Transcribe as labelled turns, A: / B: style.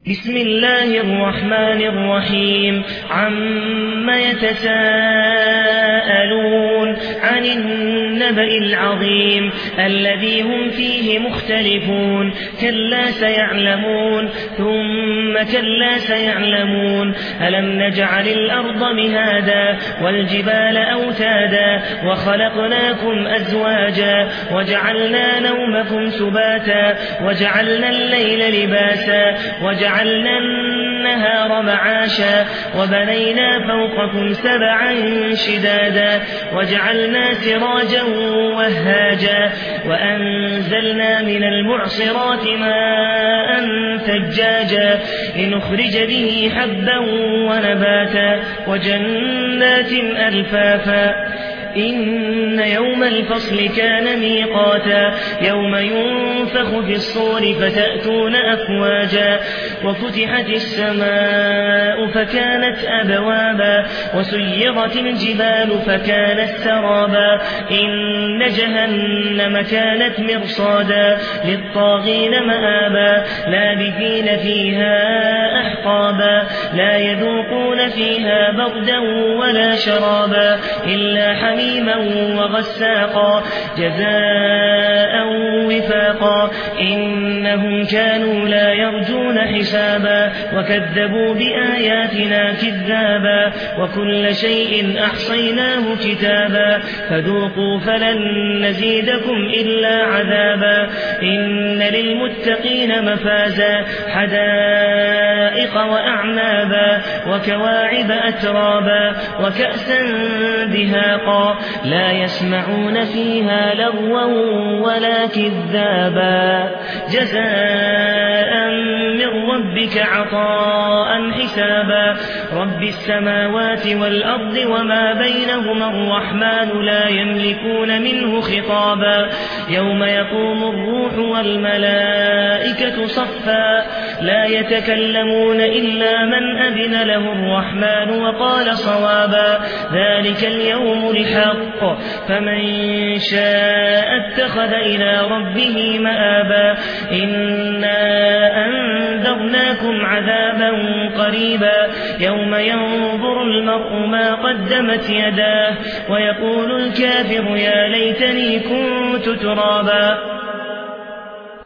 A: بسم الله الرحمن الرحيم عم يتساءلون عن النبأ العظيم الذي هم فيه مختلفون كلا سيعلمون ثم كلا سيعلمون ألم نجعل الأرض مهادا والجبال أوتادا وخلقناكم أزواجا وجعلنا نومكم سباتا وجعلنا الليل لباسا وجعلنا النهار معاشا وبنينا فوقكم سبعا شدادا وجعلنا سراجا وهاجا وأنزلنا من المعصرات ماء ثجاجا لنخرج به حبا ونباتا وجنات ألفافا إن يوم الفصل كان ميقاتا يوم ينفخ في الصور فتأتون أفواجا وفتحت السماء فكانت أبوابا وسيرت الجبال فكانت سرابا إن جهنم كانت مرصادا للطاغين مآبا لابثين فيها أحقابا لا يذوقون فيها بردا ولا شرابا إلا حميما وغساقا جزاء وفاقا إنهم كانوا لا يرجون حسابا وكذبوا بآياتنا كذابا وكل شيء أحصيناه كتابا فذوقوا فلن نزيدكم إلا عذابا إن للمتقين مفازا حدائق وأعنابا وكواعب أترابا وكأسا دهاقا لا يسمعون فيها لغوا ولا كذابا جزاء من ربك عطاء حسابا رب السماوات والأرض وما بينهما الرحمن لا يملكون منه خطابا يوم يقوم الروح والملائكة صفا لا يتكلمون إلا من أذن له الرحمن وقال صوابا ذلك اليوم الحق فمن شاء اتخذ إلى ربه مآبا إنا أنذرناكم عذابا قريبا يوم ينظر المرء ما قدمت يداه ويقول الكافر يا ليتني كنت ترابا